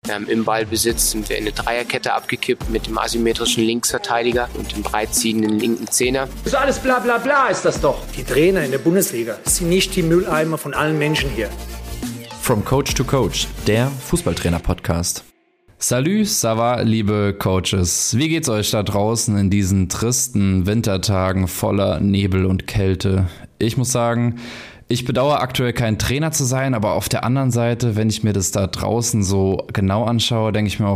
Im Ballbesitz sind wir in eine Dreierkette abgekippt mit dem asymmetrischen Linksverteidiger und dem breitziehenden linken Zehner. So alles bla bla bla ist das doch. Die Trainer in der Bundesliga sind nicht die Mülleimer von allen Menschen hier. From Coach to Coach, der Fußballtrainer-Podcast. Salut, ça va, liebe Coaches. Wie geht's euch da draußen in diesen tristen Wintertagen voller Nebel und Kälte? Ich muss sagen, ich bedauere aktuell kein Trainer zu sein, aber auf der anderen Seite, wenn ich mir das da draußen so genau anschaue, denke ich mir auch,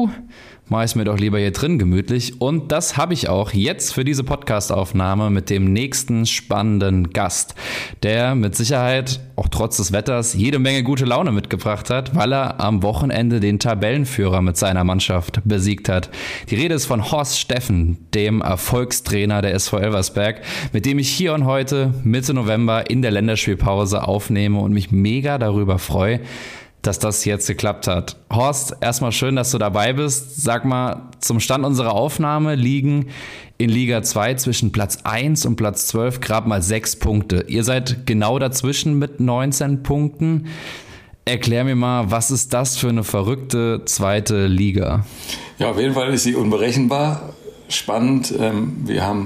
mach ich mir doch lieber hier drin gemütlich. Und das habe ich auch jetzt für diese Podcast-Aufnahme mit dem nächsten spannenden Gast, der mit Sicherheit, auch trotz des Wetters, jede Menge gute Laune mitgebracht hat, weil er am Wochenende den Tabellenführer mit seiner Mannschaft besiegt hat. Die Rede ist von Horst Steffen, dem Erfolgstrainer der SV Elversberg, mit dem ich hier und heute Mitte November in der Länderspielpause aufnehme und mich mega darüber freue, dass das jetzt geklappt hat. Horst, erstmal schön, dass du dabei bist. Sag mal, zum Stand unserer Aufnahme liegen in Liga 2 zwischen Platz 1 und Platz 12 gerade mal 6 Punkte. Ihr seid genau dazwischen mit 19 Punkten. Erklär mir mal, was ist das für eine verrückte zweite Liga? Ja, auf jeden Fall ist sie unberechenbar. Spannend. Wir haben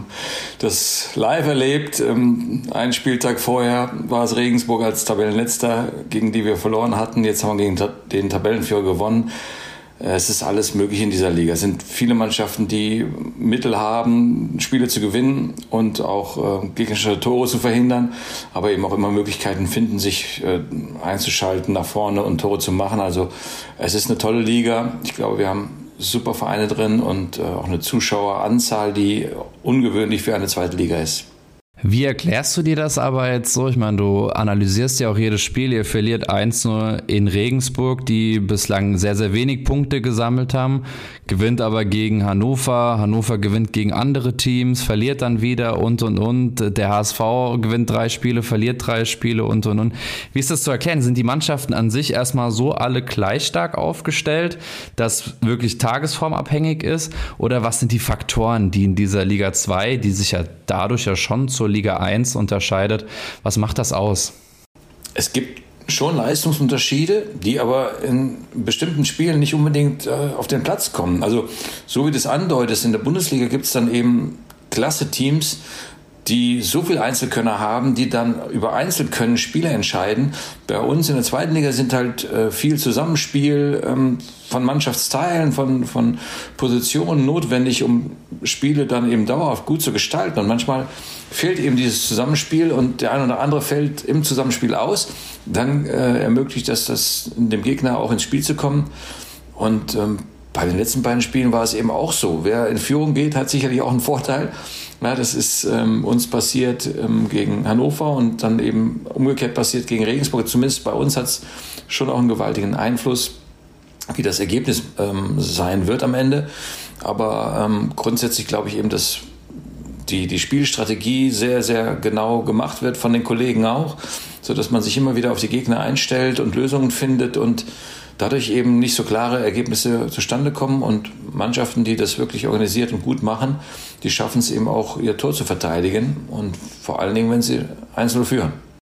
das live erlebt. Einen Spieltag vorher war es Regensburg als Tabellenletzter, gegen die wir verloren hatten. Jetzt haben wir gegen den Tabellenführer gewonnen. Es ist alles möglich in dieser Liga. Es sind viele Mannschaften, die Mittel haben, Spiele zu gewinnen und auch gegnerische Tore zu verhindern, aber eben auch immer Möglichkeiten finden, sich einzuschalten nach vorne und Tore zu machen. Also es ist eine tolle Liga. Ich glaube, wir haben super Vereine drin und auch eine Zuschaueranzahl, die ungewöhnlich für eine zweite Liga ist. Wie erklärst du dir das aber jetzt so? Ich meine, du analysierst ja auch jedes Spiel. Ihr verliert 1-0 in Regensburg, die bislang sehr, sehr wenig Punkte gesammelt haben, gewinnt aber gegen Hannover. Hannover gewinnt gegen andere Teams, verliert dann wieder und. Der HSV gewinnt 3 Spiele, verliert 3 Spiele und. Wie ist das zu erklären? Sind die Mannschaften an sich erstmal so alle gleich stark aufgestellt, dass wirklich tagesformabhängig ist? Oder was sind die Faktoren, die in dieser Liga 2, die sich ja dadurch ja schon zur Liga 1 unterscheidet. Was macht das aus? Es gibt schon Leistungsunterschiede, die aber in bestimmten Spielen nicht unbedingt auf den Platz kommen. Also so wie du es andeutest, in der Bundesliga gibt es dann eben klasse Teams, die so viel Einzelkönner haben, die dann über Einzelkönnen Spiele entscheiden. Bei uns in der zweiten Liga sind halt viel Zusammenspiel von Mannschaftsteilen, von Positionen notwendig, um Spiele dann eben dauerhaft gut zu gestalten. Und manchmal fehlt eben dieses Zusammenspiel und der eine oder andere fällt im Zusammenspiel aus. Dann ermöglicht das dem Gegner auch ins Spiel zu kommen. Und bei den letzten beiden Spielen war es eben auch so. Wer in Führung geht, hat sicherlich auch einen Vorteil. Ja, das ist uns passiert gegen Hannover und dann eben umgekehrt passiert gegen Regensburg. Zumindest bei uns hat es schon auch einen gewaltigen Einfluss, wie das Ergebnis sein wird am Ende. Aber grundsätzlich glaube ich eben, dass die Spielstrategie sehr, sehr genau gemacht wird von den Kollegen auch, sodass man sich immer wieder auf die Gegner einstellt und Lösungen findet und dadurch eben nicht so klare Ergebnisse zustande kommen und Mannschaften, die das wirklich organisiert und gut machen, die schaffen es eben auch, ihr Tor zu verteidigen und vor allen Dingen, wenn sie 1-0 führen.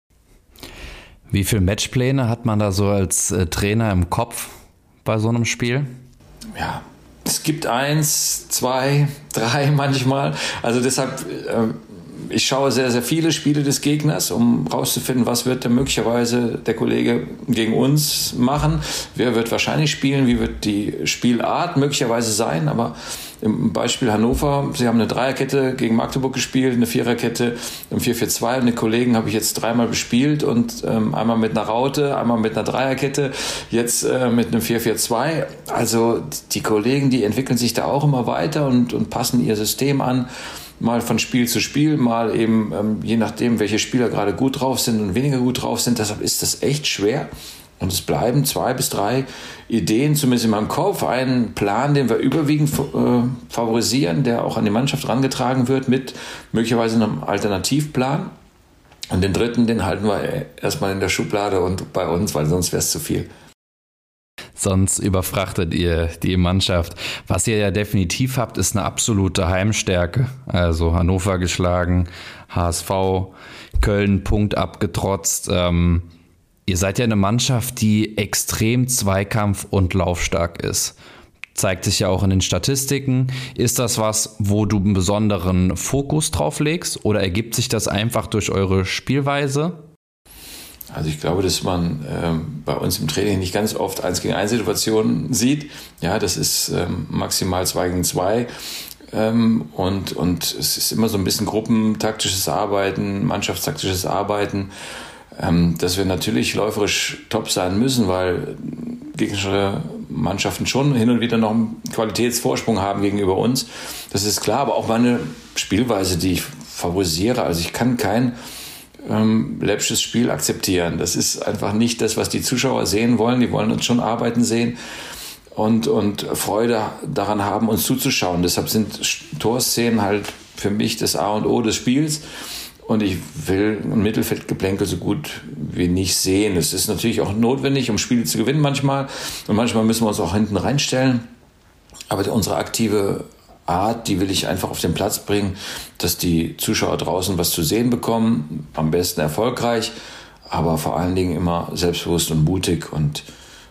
Wie viele Matchpläne hat man da so als Trainer im Kopf bei so einem Spiel? Ja, es gibt 1, 2, 3 manchmal. Also deshalb, ich schaue sehr, sehr viele Spiele des Gegners, um rauszufinden, was wird denn möglicherweise der Kollege gegen uns machen. Wer wird wahrscheinlich spielen, wie wird die Spielart möglicherweise sein. Aber im Beispiel Hannover, sie haben eine Dreierkette gegen Magdeburg gespielt, eine Viererkette im 4-4-2. Und den Kollegen habe ich jetzt 3-mal bespielt und einmal mit einer Raute, einmal mit einer Dreierkette, jetzt mit einem 4-4-2. Also die Kollegen, die entwickeln sich da auch immer weiter und passen ihr System an. Mal von Spiel zu Spiel, mal eben je nachdem, welche Spieler gerade gut drauf sind und weniger gut drauf sind. Deshalb ist das echt schwer. Und es bleiben 2 bis 3 Ideen, zumindest in meinem Kopf. Einen Plan, den wir überwiegend favorisieren, der auch an die Mannschaft herangetragen wird mit möglicherweise einem Alternativplan. Und den dritten, den halten wir erstmal in der Schublade und bei uns, weil sonst wäre es zu viel. Sonst überfrachtet ihr die Mannschaft. Was ihr ja definitiv habt, ist eine absolute Heimstärke. Also Hannover geschlagen, HSV, Köln Punkt abgetrotzt. Ihr seid ja eine Mannschaft, die extrem zweikampf- und laufstark ist. Zeigt sich ja auch in den Statistiken. Ist das was, wo du einen besonderen Fokus drauf legst oder ergibt sich das einfach durch eure Spielweise? Also ich glaube, dass man bei uns im Training nicht ganz oft 1-gegen-1 Situationen sieht. Ja, das ist maximal 2-gegen-2. Und es ist immer so ein bisschen gruppentaktisches Arbeiten, mannschaftstaktisches Arbeiten, dass wir natürlich läuferisch top sein müssen, weil gegnerische Mannschaften schon hin und wieder noch einen Qualitätsvorsprung haben gegenüber uns. Das ist klar, aber auch meine Spielweise, die ich favorisiere. Also ich kann kein läppisches Spiel akzeptieren. Das ist einfach nicht das, was die Zuschauer sehen wollen. Die wollen uns schon arbeiten sehen und Freude daran haben, uns zuzuschauen. Deshalb sind Torszenen halt für mich das A und O des Spiels. Und ich will ein Mittelfeldgeplänkel so gut wie nicht sehen. Es ist natürlich auch notwendig, um Spiele zu gewinnen manchmal. Und manchmal müssen wir uns auch hinten reinstellen. Aber unsere aktive Art, die will ich einfach auf den Platz bringen, dass die Zuschauer draußen was zu sehen bekommen. Am besten erfolgreich, aber vor allen Dingen immer selbstbewusst und mutig. Und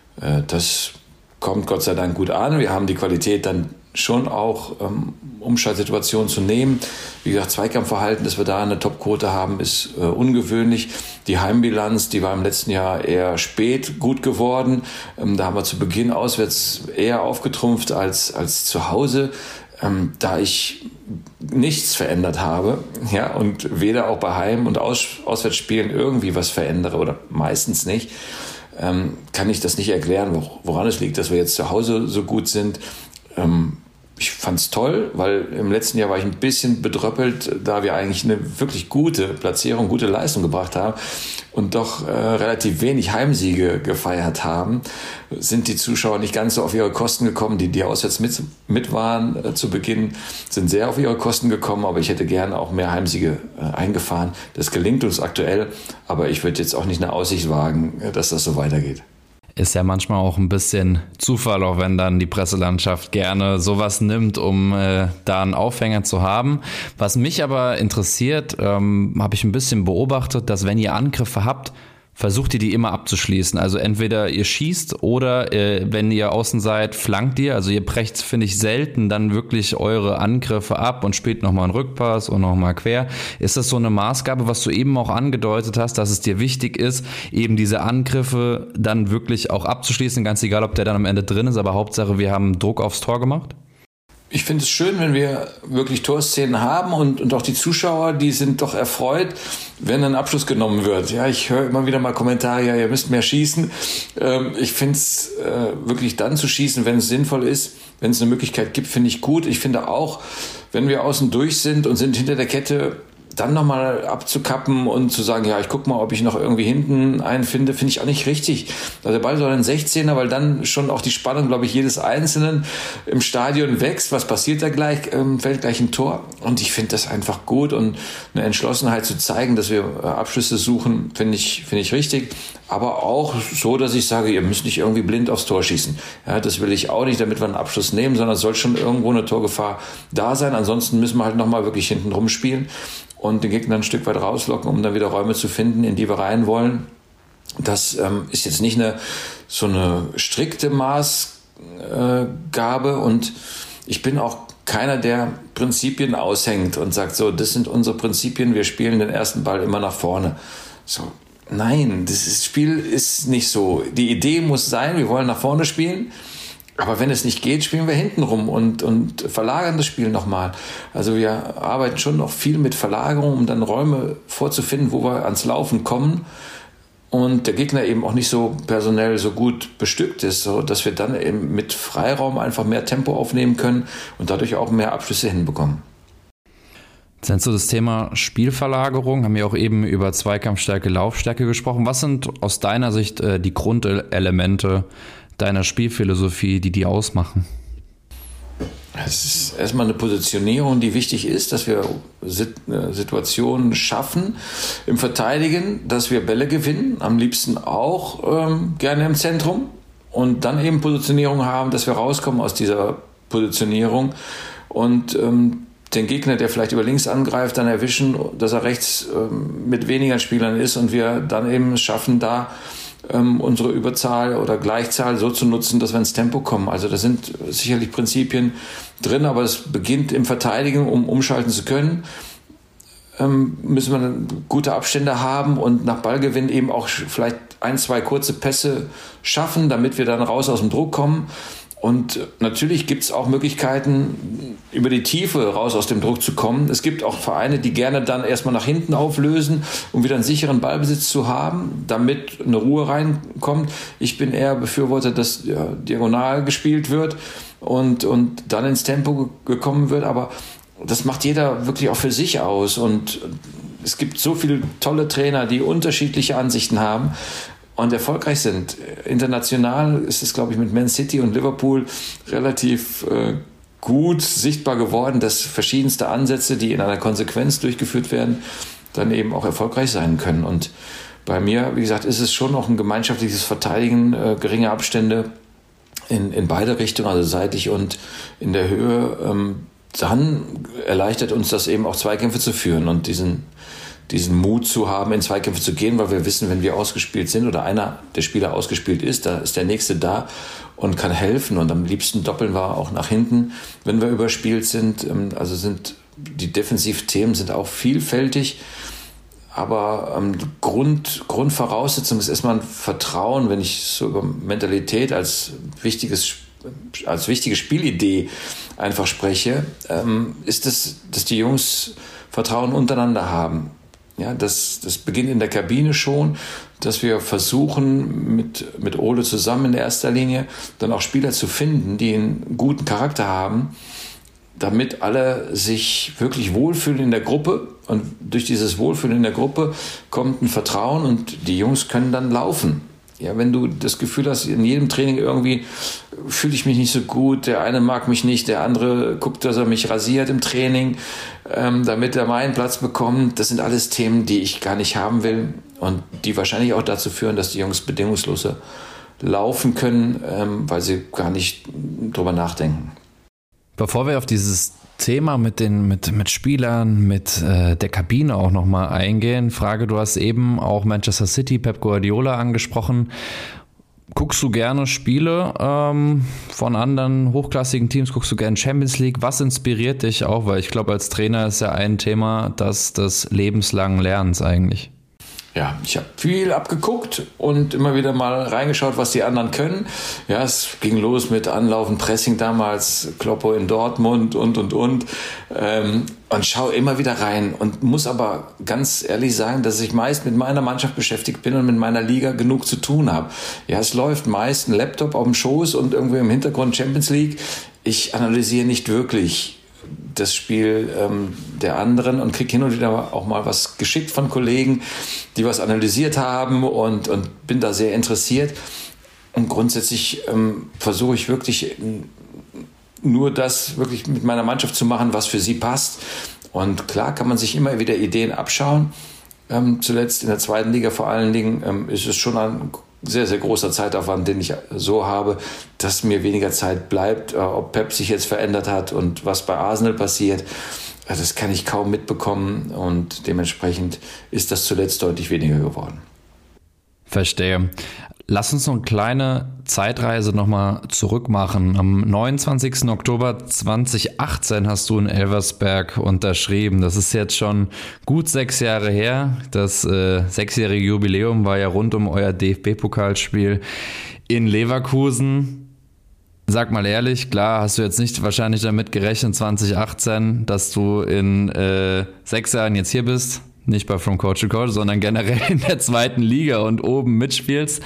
das kommt Gott sei Dank gut an. Wir haben die Qualität dann schon auch Umschaltsituationen zu nehmen. Wie gesagt, Zweikampfverhalten, dass wir da eine Topquote haben, ist ungewöhnlich. Die Heimbilanz, die war im letzten Jahr eher spät gut geworden. Da haben wir zu Beginn auswärts eher aufgetrumpft als zu Hause. Da ich nichts verändert habe, ja, und weder auch bei Heim- und Auswärtsspielen irgendwie was verändere oder meistens nicht, kann ich das nicht erklären, woran es liegt, dass wir jetzt zu Hause so gut sind. Ich fand's toll, weil im letzten Jahr war ich ein bisschen bedröppelt, da wir eigentlich eine wirklich gute Platzierung, gute Leistung gebracht haben und doch relativ wenig Heimsiege gefeiert haben, sind die Zuschauer nicht ganz so auf ihre Kosten gekommen. Die auswärts mit waren zu Beginn, sind sehr auf ihre Kosten gekommen, aber ich hätte gerne auch mehr Heimsiege eingefahren. Das gelingt uns aktuell, aber ich würde jetzt auch nicht eine Aussicht wagen, dass das so weitergeht. Ist ja manchmal auch ein bisschen Zufall, auch wenn dann die Presselandschaft gerne sowas nimmt, um da einen Aufhänger zu haben. Was mich aber interessiert, habe ich ein bisschen beobachtet, dass wenn ihr Angriffe habt, versucht ihr die immer abzuschließen. Also entweder ihr schießt oder wenn ihr außen seid, flankt ihr. Also ihr brecht, finde ich, selten dann wirklich eure Angriffe ab und spielt nochmal einen Rückpass und nochmal quer. Ist das so eine Maßgabe, was du eben auch angedeutet hast, dass es dir wichtig ist, eben diese Angriffe dann wirklich auch abzuschließen, ganz egal, ob der dann am Ende drin ist, aber Hauptsache, wir haben Druck aufs Tor gemacht? Ich finde es schön, wenn wir wirklich Torszenen haben und auch die Zuschauer, die sind doch erfreut, wenn ein Abschluss genommen wird. Ja, ich höre immer wieder mal Kommentare, ja, ihr müsst mehr schießen. Ich finde es wirklich dann zu schießen, wenn es sinnvoll ist, wenn es eine Möglichkeit gibt, finde ich gut. Ich finde auch, wenn wir außen durch sind und sind hinter der Kette, dann nochmal abzukappen und zu sagen, ja, ich guck mal, ob ich noch irgendwie hinten einen finde, finde ich auch nicht richtig. Also der Ball soll ein 16er, weil dann schon auch die Spannung, glaube ich, jedes Einzelnen im Stadion wächst. Was passiert da gleich? Fällt gleich ein Tor. Und ich finde das einfach gut und eine Entschlossenheit zu zeigen, dass wir Abschlüsse suchen, finde ich richtig. Aber auch so, dass ich sage, ihr müsst nicht irgendwie blind aufs Tor schießen. Ja, das will ich auch nicht, damit wir einen Abschluss nehmen, sondern es soll schon irgendwo eine Torgefahr da sein. Ansonsten müssen wir halt nochmal wirklich hinten rumspielen und den Gegner ein Stück weit rauslocken, um dann wieder Räume zu finden, in die wir rein wollen. Das ist jetzt nicht so eine strikte Maßgabe und ich bin auch keiner, der Prinzipien aushängt und sagt, so, das sind unsere Prinzipien, wir spielen den ersten Ball immer nach vorne. So, nein, das Spiel ist nicht so. Die Idee muss sein, wir wollen nach vorne spielen. Aber wenn es nicht geht, spielen wir hinten rum und verlagern das Spiel nochmal. Also wir arbeiten schon noch viel mit Verlagerung, um dann Räume vorzufinden, wo wir ans Laufen kommen und der Gegner eben auch nicht so personell so gut bestückt ist, so dass wir dann eben mit Freiraum einfach mehr Tempo aufnehmen können und dadurch auch mehr Abschlüsse hinbekommen. Jetzt nennst du das Thema Spielverlagerung, haben wir auch eben über Zweikampfstärke, Laufstärke gesprochen. Was sind aus deiner Sicht die Grundelemente deiner Spielphilosophie, die ausmachen? Es ist erstmal eine Positionierung, die wichtig ist, dass wir Situationen schaffen im Verteidigen, dass wir Bälle gewinnen, am liebsten auch gerne im Zentrum und dann eben Positionierung haben, dass wir rauskommen aus dieser Positionierung und den Gegner, der vielleicht über links angreift, dann erwischen, dass er rechts mit weniger Spielern ist und wir dann eben schaffen, da unsere Überzahl oder Gleichzahl so zu nutzen, dass wir ins Tempo kommen. Also da sind sicherlich Prinzipien drin, aber es beginnt im Verteidigen, um umschalten zu können. Müssen wir gute Abstände haben und nach Ballgewinn eben auch vielleicht 1, 2 kurze Pässe schaffen, damit wir dann raus aus dem Druck kommen. Und natürlich gibt es auch Möglichkeiten, über die Tiefe raus aus dem Druck zu kommen. Es gibt auch Vereine, die gerne dann erstmal nach hinten auflösen, um wieder einen sicheren Ballbesitz zu haben, damit eine Ruhe reinkommt. Ich bin eher Befürworter, dass diagonal gespielt wird und dann ins Tempo gekommen wird. Aber das macht jeder wirklich auch für sich aus. Und es gibt so viele tolle Trainer, die unterschiedliche Ansichten haben und erfolgreich sind. International ist es, glaube ich, mit Man City und Liverpool relativ gut sichtbar geworden, dass verschiedenste Ansätze, die in einer Konsequenz durchgeführt werden, dann eben auch erfolgreich sein können. Und bei mir, wie gesagt, ist es schon noch ein gemeinschaftliches Verteidigen, geringe Abstände in beide Richtungen, also seitlich und in der Höhe. Dann erleichtert uns das eben auch, Zweikämpfe zu führen und diesen Mut zu haben, in Zweikämpfe zu gehen, weil wir wissen, wenn wir ausgespielt sind oder einer der Spieler ausgespielt ist, da ist der Nächste da und kann helfen. Und am liebsten doppeln wir auch nach hinten, wenn wir überspielt sind. Also die Defensivthemen sind auch vielfältig. Aber Grundvoraussetzung ist erstmal ein Vertrauen, wenn ich so über Mentalität als wichtige Spielidee einfach spreche, ist es, dass die Jungs Vertrauen untereinander haben. Ja, das beginnt in der Kabine schon, dass wir versuchen, mit Ole zusammen in erster Linie dann auch Spieler zu finden, die einen guten Charakter haben, damit alle sich wirklich wohlfühlen in der Gruppe. Und durch dieses Wohlfühlen in der Gruppe kommt ein Vertrauen und die Jungs können dann laufen. Ja, wenn du das Gefühl hast, in jedem Training irgendwie fühle ich mich nicht so gut, der eine mag mich nicht, der andere guckt, dass er mich rasiert im Training, damit er meinen Platz bekommt. Das sind alles Themen, die ich gar nicht haben will und die wahrscheinlich auch dazu führen, dass die Jungs bedingungsloser laufen können, weil sie gar nicht drüber nachdenken. Bevor wir auf dieses Thema mit Spielern, mit der Kabine auch nochmal eingehen, Frage, du hast eben auch Manchester City, Pep Guardiola angesprochen. Guckst du gerne Spiele von anderen hochklassigen Teams? Guckst du gerne Champions League? Was inspiriert dich auch? Weil ich glaube, als Trainer ist ja ein Thema des lebenslangen Lernens eigentlich. Ja, ich habe viel abgeguckt und immer wieder mal reingeschaut, was die anderen können. Ja, es ging los mit Anlaufen, Pressing damals, Kloppo in Dortmund und schaue immer wieder rein und muss aber ganz ehrlich sagen, dass ich meist mit meiner Mannschaft beschäftigt bin und mit meiner Liga genug zu tun habe. Ja, es läuft meist ein Laptop auf dem Schoß und irgendwie im Hintergrund Champions League. Ich analysiere nicht wirklich das Spiel der anderen und kriege hin und wieder auch mal was geschickt von Kollegen, die was analysiert haben und bin da sehr interessiert. Und grundsätzlich versuche ich wirklich nur das wirklich mit meiner Mannschaft zu machen, was für sie passt. Und klar kann man sich immer wieder Ideen abschauen. Zuletzt in der zweiten Liga vor allen Dingen ist es schon ein sehr, sehr großer Zeitaufwand, den ich so habe, dass mir weniger Zeit bleibt, ob Pep sich jetzt verändert hat und was bei Arsenal passiert. Das kann ich kaum mitbekommen und dementsprechend ist das zuletzt deutlich weniger geworden. Verstehe. Lass uns noch eine kleine Zeitreise nochmal zurück machen. Am 29. Oktober 2018 hast du in Elversberg unterschrieben. Das ist jetzt schon gut 6 Jahre her. Das 6-jährige Jubiläum war ja rund um euer DFB-Pokalspiel in Leverkusen. Sag mal ehrlich, klar hast du jetzt nicht wahrscheinlich damit gerechnet 2018, dass du in 6 Jahren jetzt hier bist. Nicht bei From Coach to Coach, sondern generell in der zweiten Liga und oben mitspielst.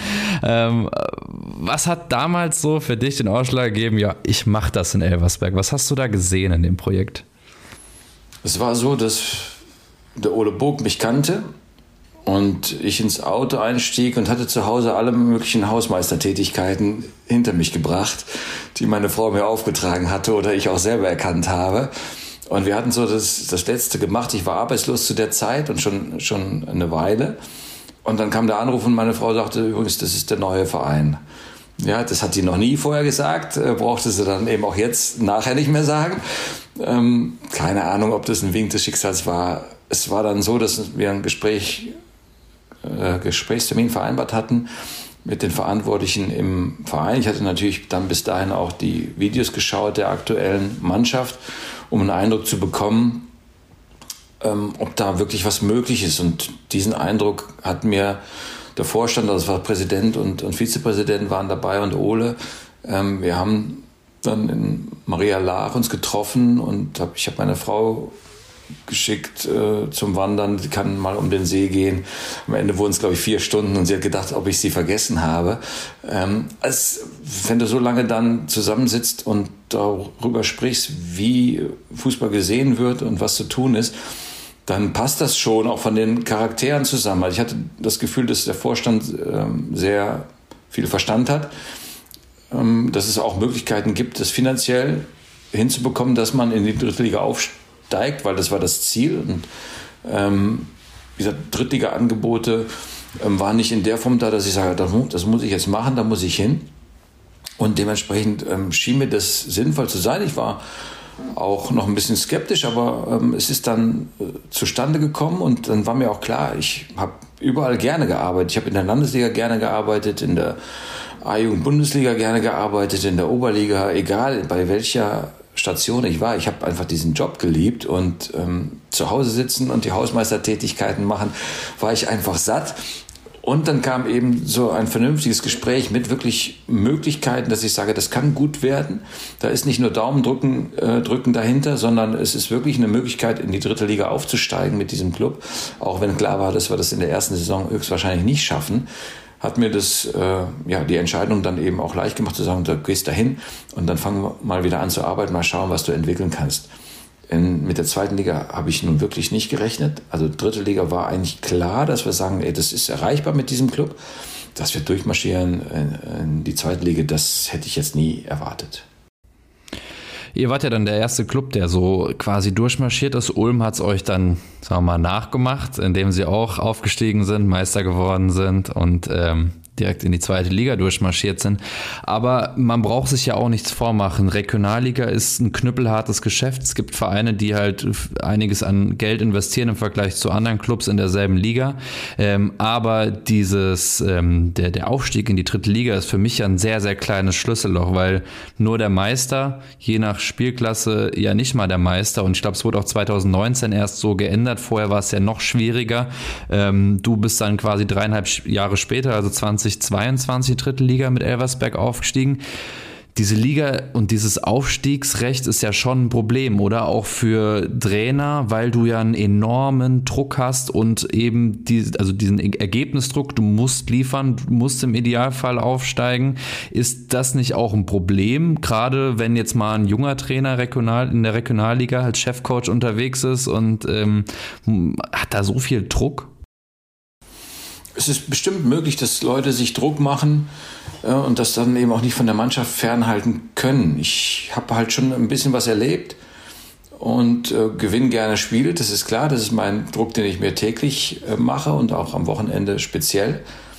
Was hat damals so für dich den Ausschlag gegeben? Ja, ich mache das in Elversberg. Was hast du da gesehen in dem Projekt? Es war so, dass der Ole Burg mich kannte und ich ins Auto einstieg und hatte zu Hause alle möglichen Hausmeistertätigkeiten hinter mich gebracht, die meine Frau mir aufgetragen hatte oder ich auch selber erkannt habe. Und wir hatten so das Letzte gemacht. Ich war arbeitslos zu der Zeit und schon eine Weile. Und dann kam der Anruf und meine Frau sagte, übrigens, das ist der neue Verein. Ja, das hat sie noch nie vorher gesagt, brauchte sie dann eben auch jetzt nachher nicht mehr sagen. Keine Ahnung, ob das ein Wink des Schicksals war. Es war dann so, dass wir einen Gesprächstermin vereinbart hatten mit den Verantwortlichen im Verein. Ich hatte natürlich dann bis dahin auch die Videos geschaut der aktuellen Mannschaft, um einen Eindruck zu bekommen, ob da wirklich was möglich ist. Und diesen Eindruck hat mir der Vorstand, das war Präsident und Vizepräsident waren dabei und Ole. Wir haben dann in Maria Laach uns getroffen und ich habe meine Frau geschickt zum Wandern. Sie kann mal um den See gehen. Am Ende wurden es, glaube ich, 4 Stunden und sie hat gedacht, ob ich sie vergessen habe. Wenn du so lange dann zusammensitzt und darüber sprichst, wie Fußball gesehen wird und was zu tun ist, dann passt das schon auch von den Charakteren zusammen. Also ich hatte das Gefühl, dass der Vorstand sehr viel Verstand hat, dass es auch Möglichkeiten gibt, das finanziell hinzubekommen, dass man in die dritte Liga aufsteigt, weil das war das Ziel. Und wie gesagt, Drittliga-Angebote waren nicht in der Form da, dass ich sage, das muss ich jetzt machen, da muss ich hin. Und dementsprechend schien mir das sinnvoll zu sein. Ich war auch noch ein bisschen skeptisch, aber es ist dann zustande gekommen und dann war mir auch klar, ich habe überall gerne gearbeitet. Ich habe in der Landesliga gerne gearbeitet, in der A-Jugend-Bundesliga gerne gearbeitet, in der Oberliga, egal bei welcher Station ich war. Ich habe einfach diesen Job geliebt und zu Hause sitzen und die Hausmeistertätigkeiten machen, war ich einfach satt. Und dann kam eben so ein vernünftiges Gespräch mit wirklich Möglichkeiten, dass ich sage, das kann gut werden. Da ist nicht nur Daumen drücken dahinter, sondern es ist wirklich eine Möglichkeit, in die dritte Liga aufzusteigen mit diesem Club. Auch wenn klar war, dass wir das in der ersten Saison höchstwahrscheinlich nicht schaffen, hat mir das die Entscheidung dann eben auch leicht gemacht, zu sagen, du gehst dahin und dann fangen wir mal wieder an zu arbeiten, mal schauen, was du entwickeln kannst. Mit der zweiten Liga habe ich nun wirklich nicht gerechnet. Also dritte Liga war eigentlich klar, dass wir sagen, das ist erreichbar mit diesem Club. Dass wir durchmarschieren in die zweite Liga, das hätte ich jetzt nie erwartet. Ihr wart ja dann der erste Club, der so quasi durchmarschiert ist. Ulm hat es euch dann, sagen wir mal, nachgemacht, indem sie auch aufgestiegen sind, Meister geworden sind und direkt in die zweite Liga durchmarschiert sind. Aber man braucht sich ja auch nichts vormachen. Regionalliga ist ein knüppelhartes Geschäft. Es gibt Vereine, die halt einiges an Geld investieren im Vergleich zu anderen Clubs in derselben Liga. Aber der Aufstieg in die dritte Liga ist für mich ja ein sehr, sehr kleines Schlüsselloch, weil nur der Meister, je nach Spielklasse, ja nicht mal der Meister. Und ich glaube, es wurde auch 2019 erst so geändert. Vorher war es ja noch schwieriger. Du bist dann quasi 3,5 Jahre später, also 2022 dritte Liga mit Elversberg aufgestiegen. Diese Liga und dieses Aufstiegsrecht ist ja schon ein Problem, oder? Auch für Trainer, weil du ja einen enormen Druck hast und eben diesen Ergebnisdruck, du musst liefern, du musst im Idealfall aufsteigen. Ist das nicht auch ein Problem? Gerade wenn jetzt mal ein junger Trainer in der Regionalliga als Chefcoach unterwegs ist und hat da so viel Druck? Es ist bestimmt möglich, dass Leute sich Druck machen und das dann eben auch nicht von der Mannschaft fernhalten können. Ich habe halt schon ein bisschen was erlebt und gewinne gerne Spiele. Das ist klar, das ist mein Druck, den ich mir täglich mache und auch am Wochenende speziell.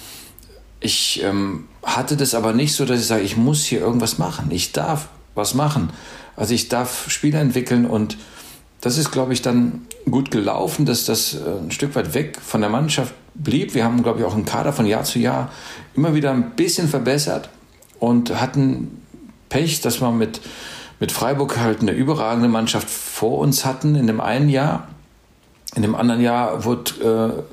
Ich hatte das aber nicht so, dass ich sage, ich muss hier irgendwas machen. Ich darf was machen. Also ich darf Spiele entwickeln und das ist, glaube ich, dann gut gelaufen, dass das ein Stück weit weg von der Mannschaft blieb. Wir haben, glaube ich, auch einen Kader von Jahr zu Jahr immer wieder ein bisschen verbessert und hatten Pech, dass wir mit Freiburg halt eine überragende Mannschaft vor uns hatten in dem einen Jahr. In dem anderen Jahr wurde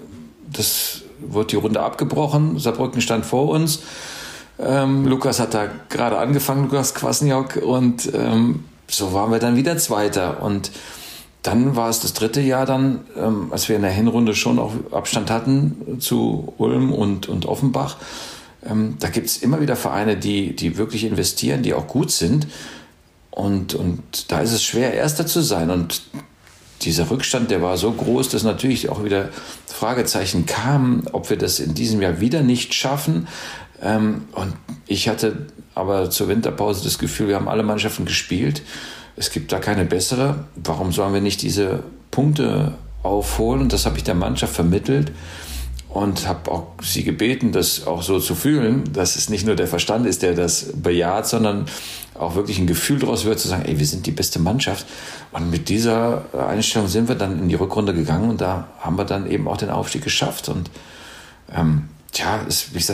die Runde abgebrochen. Saarbrücken stand vor uns. Lukas hat da gerade angefangen, Lukas Kwasniok, und so waren wir dann wieder Zweiter. Und dann war es das dritte Jahr dann, als wir in der Hinrunde schon auch Abstand hatten zu Ulm und Offenbach. Da gibt es immer wieder Vereine, die wirklich investieren, die auch gut sind. Und da ist es schwer, Erster zu sein. Und dieser Rückstand, der war so groß, dass natürlich auch wieder Fragezeichen kamen, ob wir das in diesem Jahr wieder nicht schaffen. Und ich hatte aber zur Winterpause das Gefühl, wir haben alle Mannschaften gespielt. Es gibt da keine bessere. Warum sollen wir nicht diese Punkte aufholen? Und das habe ich der Mannschaft vermittelt und habe auch sie gebeten, das auch so zu fühlen, dass es nicht nur der Verstand ist, der das bejaht, sondern auch wirklich ein Gefühl daraus wird, zu sagen, wir sind die beste Mannschaft. Und mit dieser Einstellung sind wir dann in die Rückrunde gegangen und da haben wir dann eben auch den Aufstieg geschafft. Und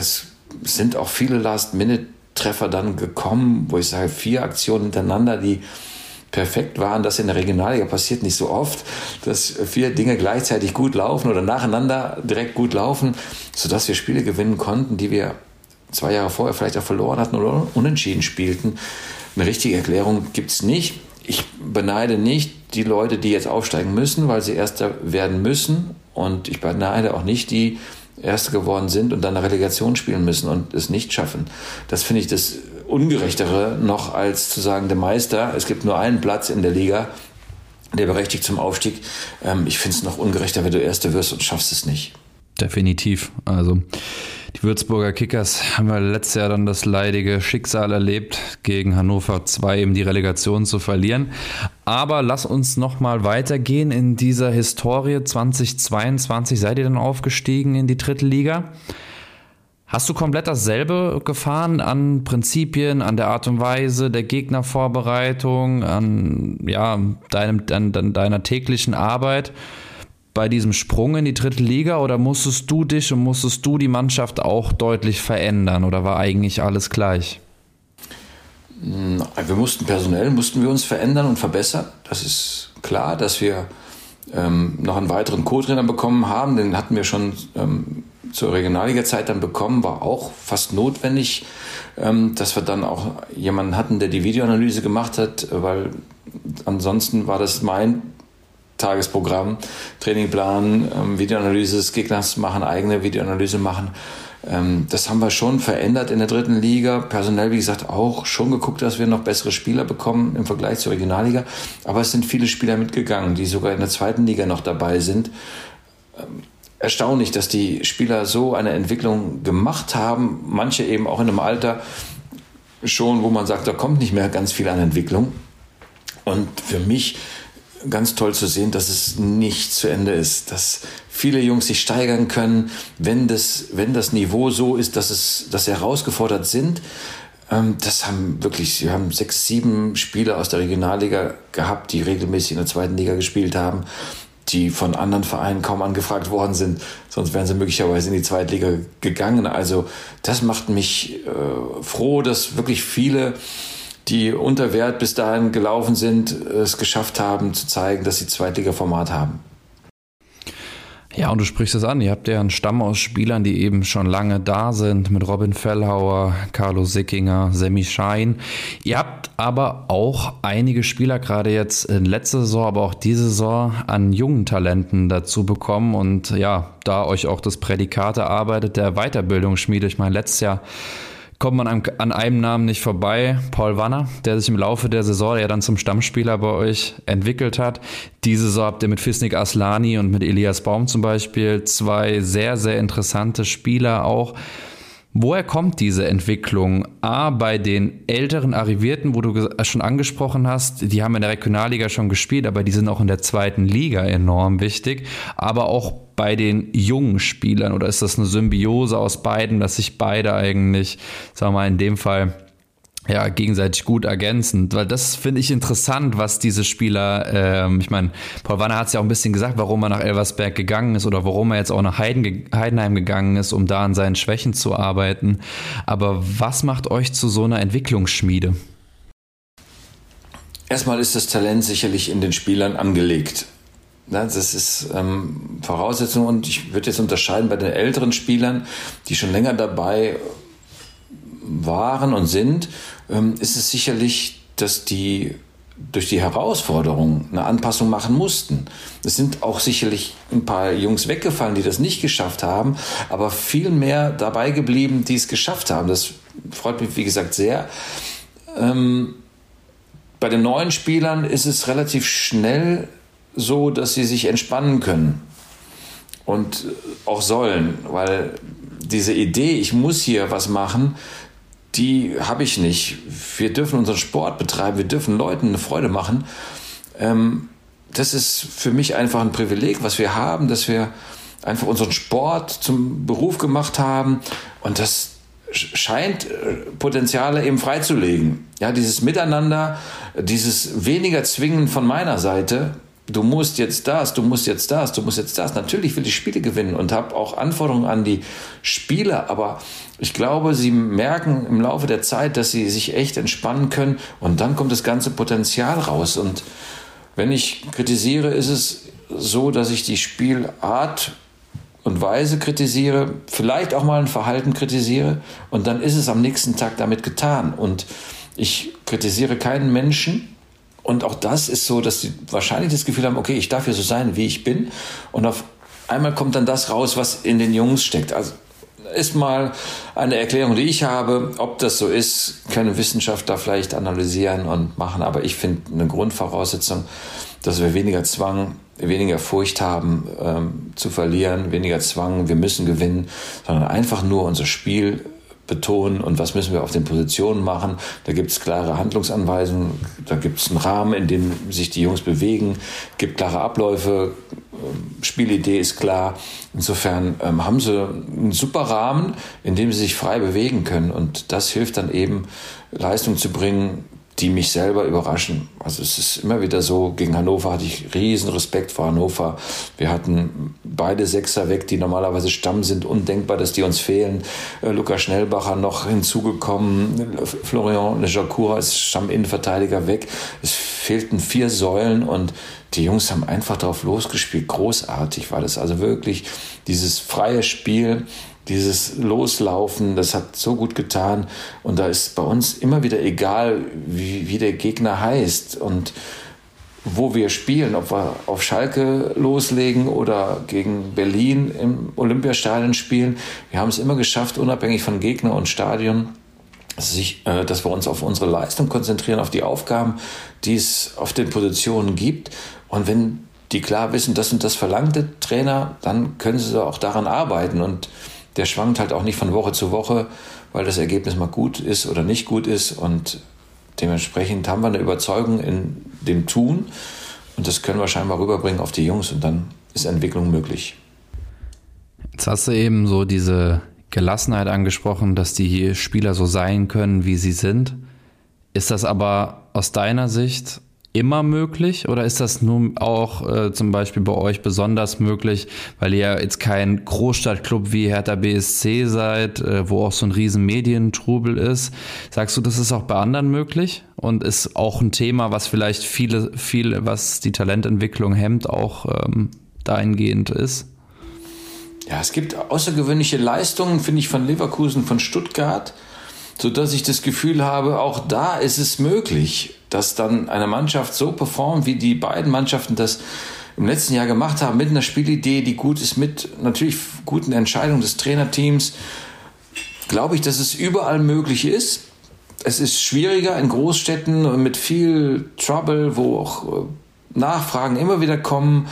es sind auch viele Last-Minute-Treffer dann gekommen, wo ich sage, 4 Aktionen hintereinander, die perfekt waren. Das in der Regionalliga passiert nicht so oft, dass 4 Dinge gleichzeitig gut laufen oder nacheinander direkt gut laufen, sodass wir Spiele gewinnen konnten, die wir 2 Jahre vorher vielleicht auch verloren hatten oder unentschieden spielten. Eine richtige Erklärung gibt es nicht. Ich beneide nicht die Leute, die jetzt aufsteigen müssen, weil sie Erster werden müssen. Und ich beneide auch nicht die Erste geworden sind und dann eine Relegation spielen müssen und es nicht schaffen. Das finde ich das Ungerechtere noch, als zu sagen, der Meister, es gibt nur einen Platz in der Liga, der berechtigt zum Aufstieg. Ich finde es noch ungerechter, wenn du Erster wirst und schaffst es nicht. Definitiv. Also die Würzburger Kickers haben ja letztes Jahr dann das leidige Schicksal erlebt, gegen Hannover 2 eben die Relegation zu verlieren. Aber lass uns nochmal weitergehen in dieser Historie. 2022 seid ihr dann aufgestiegen in die 3. Liga. Hast du komplett dasselbe gefahren an Prinzipien, an der Art und Weise der Gegnervorbereitung, an deiner täglichen Arbeit bei diesem Sprung in die 3. Liga, oder musstest du die Mannschaft auch deutlich verändern, oder war eigentlich alles gleich? Personell mussten wir uns verändern und verbessern. Das ist klar, dass wir noch einen weiteren Co-Trainer bekommen haben. Den hatten wir schon zur Regionalliga-Zeit dann bekommen, war auch fast notwendig, dass wir dann auch jemanden hatten, der die Videoanalyse gemacht hat, weil ansonsten war das mein Tagesprogramm, Trainingplan, Videoanalyse des Gegners machen, eigene Videoanalyse machen. Das haben wir schon verändert in der 3. Liga. Personell, wie gesagt, auch schon geguckt, dass wir noch bessere Spieler bekommen im Vergleich zur Regionalliga. Aber es sind viele Spieler mitgegangen, die sogar in der 2. Liga noch dabei sind. Erstaunlich, dass die Spieler so eine Entwicklung gemacht haben. Manche eben auch in einem Alter schon, wo man sagt, da kommt nicht mehr ganz viel an Entwicklung. Und für mich ganz toll zu sehen, dass es nicht zu Ende ist, dass viele Jungs sich steigern können, wenn das Niveau so ist, dass sie herausgefordert sind. Wir haben 6, 7 Spieler aus der Regionalliga gehabt, die regelmäßig in der 2. Liga gespielt haben, die von anderen Vereinen kaum angefragt worden sind, sonst wären sie möglicherweise in die 2. Liga gegangen. Also das macht mich froh, dass wirklich viele, die unter Wert bis dahin gelaufen sind, es geschafft haben zu zeigen, dass sie Zweitliga-Format haben. Ja, und du sprichst es an, ihr habt ja einen Stamm aus Spielern, die eben schon lange da sind, mit Robin Fellhauer, Carlo Sickinger, Sammy Schein. Ihr habt aber auch einige Spieler, gerade jetzt in letzter Saison, aber auch diese Saison, an jungen Talenten dazu bekommen und ja, da euch auch das Prädikat erarbeitet der Weiterbildungsschmiede. Ich meine, letztes Jahr kommt man an einem Namen nicht vorbei, Paul Wanner, der sich im Laufe der Saison ja dann zum Stammspieler bei euch entwickelt hat. Diese Saison habt ihr mit Fisnik Aslani und mit Elias Baum zum Beispiel 2 sehr, sehr interessante Spieler auch. Woher kommt diese Entwicklung? A, bei den älteren Arrivierten, wo du schon angesprochen hast, die haben in der Regionalliga schon gespielt, aber die sind auch in der 2. Liga enorm wichtig, aber auch bei den jungen Spielern, oder ist das eine Symbiose aus beiden, dass sich beide eigentlich, sagen wir mal in dem Fall, ja, gegenseitig gut ergänzend, weil das finde ich interessant, was diese Spieler, ich meine, Paul Wanner hat es ja auch ein bisschen gesagt, warum er nach Elversberg gegangen ist oder warum er jetzt auch nach Heidenheim gegangen ist, um da an seinen Schwächen zu arbeiten. Aber was macht euch zu so einer Entwicklungsschmiede? Erstmal ist das Talent sicherlich in den Spielern angelegt. Das ist Voraussetzung, und ich würde jetzt unterscheiden bei den älteren Spielern, die schon länger dabei waren und sind, ist es sicherlich, dass die durch die Herausforderung eine Anpassung machen mussten. Es sind auch sicherlich ein paar Jungs weggefallen, die das nicht geschafft haben, aber viel mehr dabei geblieben, die es geschafft haben. Das freut mich, wie gesagt, sehr. Bei den neuen Spielern ist es relativ schnell so, dass sie sich entspannen können und auch sollen, weil diese Idee, ich muss hier was machen, die habe ich nicht. Wir dürfen unseren Sport betreiben, wir dürfen Leuten eine Freude machen. Das ist für mich einfach ein Privileg, was wir haben, dass wir einfach unseren Sport zum Beruf gemacht haben, und das scheint Potenziale eben freizulegen. Ja, dieses Miteinander, dieses weniger Zwingen von meiner Seite, du musst jetzt das, du musst jetzt das, du musst jetzt das. Natürlich will ich Spiele gewinnen und habe auch Anforderungen an die Spieler, aber ich glaube, sie merken im Laufe der Zeit, dass sie sich echt entspannen können und dann kommt das ganze Potenzial raus. Und wenn ich kritisiere, ist es so, dass ich die Spielart und Weise kritisiere, vielleicht auch mal ein Verhalten kritisiere und dann ist es am nächsten Tag damit getan. Und ich kritisiere keinen Menschen. Und auch das ist so, dass sie wahrscheinlich das Gefühl haben, okay, ich darf ja so sein, wie ich bin. Und auf einmal kommt dann das raus, was in den Jungs steckt. Also ist mal eine Erklärung, die ich habe. Ob das so ist, können Wissenschaftler vielleicht analysieren und machen. Aber ich finde eine Grundvoraussetzung, dass wir weniger Zwang, weniger Furcht haben zu verlieren, weniger Zwang, wir müssen gewinnen, sondern einfach nur unser Spiel betonen und was müssen wir auf den Positionen machen. Da gibt es klare Handlungsanweisungen, da gibt es einen Rahmen, in dem sich die Jungs bewegen, gibt klare Abläufe, Spielidee ist klar. Insofern haben sie einen super Rahmen, in dem sie sich frei bewegen können und das hilft dann eben, Leistung zu bringen, die mich selber überraschen. Also es ist immer wieder so, gegen Hannover hatte ich riesen Respekt vor Hannover. Wir hatten beide Sechser weg, die normalerweise Stamm sind. Undenkbar, dass die uns fehlen. Lukas Schnellbacher noch hinzugekommen. Florian Lejacoura ist Stamm-Innenverteidiger weg. Es fehlten 4 Säulen und die Jungs haben einfach drauf losgespielt. Großartig war das. Also wirklich dieses freie Spiel, dieses Loslaufen, das hat so gut getan. Und da ist bei uns immer wieder egal, wie der Gegner heißt und wo wir spielen, ob wir auf Schalke loslegen oder gegen Berlin im Olympiastadion spielen. Wir haben es immer geschafft, unabhängig von Gegner und Stadion, dass wir uns auf unsere Leistung konzentrieren, auf die Aufgaben, die es auf den Positionen gibt. Und wenn die klar wissen, das und das verlangt der Trainer, dann können sie auch daran arbeiten. Und der schwankt halt auch nicht von Woche zu Woche, weil das Ergebnis mal gut ist oder nicht gut ist. Und dementsprechend haben wir eine Überzeugung in dem Tun. Und das können wir scheinbar rüberbringen auf die Jungs. Und dann ist Entwicklung möglich. Jetzt hast du eben so diese Gelassenheit angesprochen, dass die Spieler so sein können, wie sie sind. Ist das aber aus deiner Sicht immer möglich oder ist das nun auch zum Beispiel bei euch besonders möglich, weil ihr ja jetzt kein Großstadtclub wie Hertha BSC seid, wo auch so ein riesen Medientrubel ist? Sagst du, das ist auch bei anderen möglich und ist auch ein Thema, was vielleicht viele, was die Talententwicklung hemmt, auch dahingehend ist? Ja, es gibt außergewöhnliche Leistungen, finde ich, von Leverkusen, von Stuttgart, sodass ich das Gefühl habe, auch da ist es möglich, dass dann eine Mannschaft so performt, wie die beiden Mannschaften das im letzten Jahr gemacht haben, mit einer Spielidee, die gut ist, mit natürlich guten Entscheidungen des Trainerteams. Glaube ich, dass es überall möglich ist. Es ist schwieriger in Großstädten und mit viel Trouble, wo auch Nachfragen immer wieder kommen,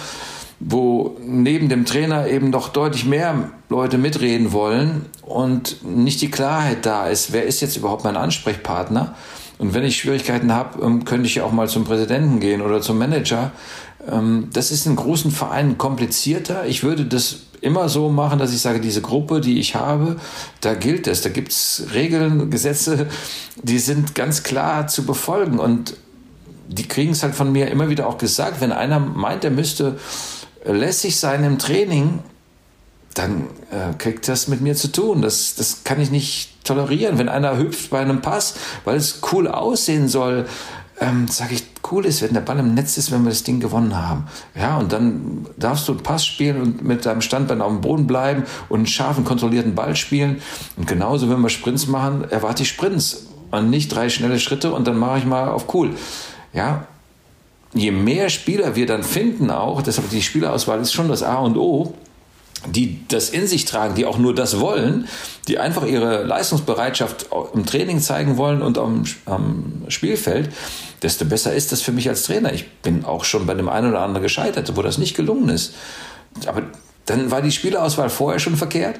wo neben dem Trainer eben noch deutlich mehr Leute mitreden wollen und nicht die Klarheit da ist, wer ist jetzt überhaupt mein Ansprechpartner? Und wenn ich Schwierigkeiten habe, könnte ich ja auch mal zum Präsidenten gehen oder zum Manager. Das ist in großen Vereinen komplizierter. Ich würde das immer so machen, dass ich sage, diese Gruppe, die ich habe, da gilt es. Da gibt es Regeln, Gesetze, die sind ganz klar zu befolgen. Und die kriegen es halt von mir immer wieder auch gesagt. Wenn einer meint, er müsste lässig sein im Training, dann kriegt das mit mir zu tun. Das kann ich nicht tolerieren. Wenn einer hüpft bei einem Pass, weil es cool aussehen soll, sage ich, cool ist, wenn der Ball im Netz ist, wenn wir das Ding gewonnen haben. Ja, und dann darfst du einen Pass spielen und mit deinem Standbein auf dem Boden bleiben und einen scharfen, kontrollierten Ball spielen. Und genauso, wenn wir Sprints machen, erwarte ich Sprints und nicht 3 schnelle Schritte und dann mache ich mal auf cool. Ja, je mehr Spieler wir dann finden auch, deshalb die Spielerauswahl ist schon das A und O, die das in sich tragen, die auch nur das wollen, die einfach ihre Leistungsbereitschaft im Training zeigen wollen und am Spielfeld, desto besser ist das für mich als Trainer. Ich bin auch schon bei dem einen oder anderen gescheitert, wo das nicht gelungen ist. Aber dann war die Spielerauswahl vorher schon verkehrt.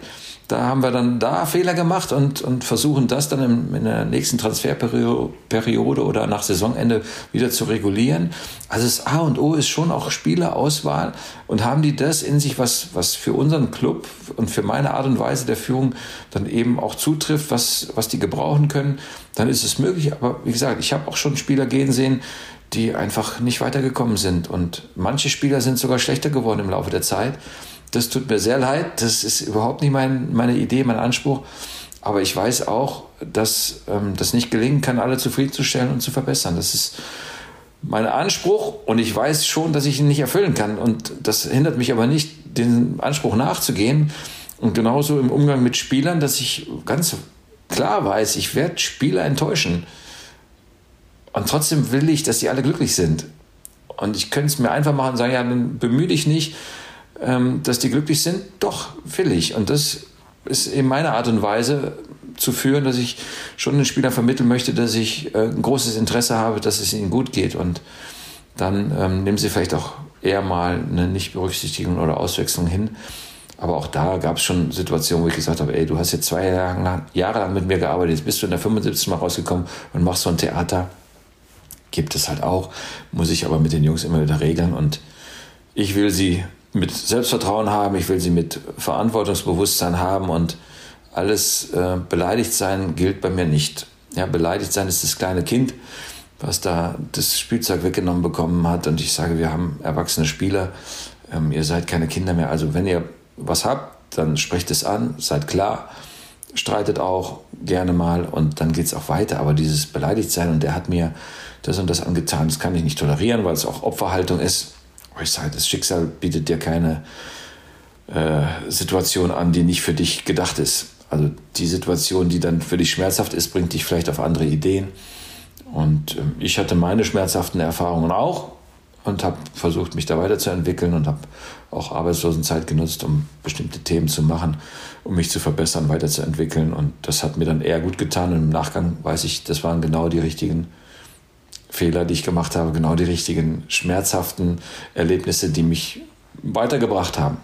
Da haben wir dann Fehler gemacht und versuchen das dann in der nächsten Transferperiode oder nach Saisonende wieder zu regulieren. Also das A und O ist schon auch Spielerauswahl, und haben die das in sich, was für unseren Club und für meine Art und Weise der Führung dann eben auch zutrifft, was die gebrauchen können, dann ist es möglich. Aber wie gesagt, ich habe auch schon Spieler gehen sehen, die einfach nicht weitergekommen sind, und manche Spieler sind sogar schlechter geworden im Laufe der Zeit. Das tut mir sehr leid, das ist überhaupt nicht meine Idee, mein Anspruch. Aber ich weiß auch, dass das nicht gelingen kann, alle zufriedenzustellen und zu verbessern. Das ist mein Anspruch, und ich weiß schon, dass ich ihn nicht erfüllen kann. Und das hindert mich aber nicht, den Anspruch nachzugehen. Und genauso im Umgang mit Spielern, dass ich ganz klar weiß, ich werde Spieler enttäuschen. Und trotzdem will ich, dass sie alle glücklich sind. Und ich könnte es mir einfach machen und sagen, ja, dann bemühe dich nicht, dass die glücklich sind. Doch, will ich. Und das ist eben meine Art und Weise zu führen, dass ich schon den Spielern vermitteln möchte, dass ich ein großes Interesse habe, dass es ihnen gut geht. Und dann nehmen sie vielleicht auch eher mal eine Nichtberücksichtigung oder Auswechslung hin. Aber auch da gab es schon Situationen, wo ich gesagt habe, ey, du hast jetzt 2 Jahre lang mit mir gearbeitet, jetzt bist du in der 75. Mal rausgekommen und machst so ein Theater. Gibt es halt auch, muss ich aber mit den Jungs immer wieder regeln. Und ich will sie mit Selbstvertrauen haben, ich will sie mit Verantwortungsbewusstsein haben, und alles beleidigt sein gilt bei mir nicht. Ja, beleidigt sein ist das kleine Kind, was da das Spielzeug weggenommen bekommen hat, und ich sage, wir haben erwachsene Spieler, ihr seid keine Kinder mehr, also wenn ihr was habt, dann sprecht es an, seid klar, streitet auch gerne mal, und dann geht es auch weiter. Aber dieses Beleidigtsein, und der hat mir das und das angetan, das kann ich nicht tolerieren, weil es auch Opferhaltung ist. Ich sage, das Schicksal bietet dir keine Situation an, die nicht für dich gedacht ist. Also die Situation, die dann für dich schmerzhaft ist, bringt dich vielleicht auf andere Ideen. Und ich hatte meine schmerzhaften Erfahrungen auch und habe versucht, mich da weiterzuentwickeln, und habe auch Arbeitslosenzeit genutzt, um bestimmte Themen zu machen, um mich zu verbessern, weiterzuentwickeln. Und das hat mir dann eher gut getan. Und im Nachgang weiß ich, das waren genau die richtigen Fehler, die ich gemacht habe, genau die richtigen schmerzhaften Erlebnisse, die mich weitergebracht haben.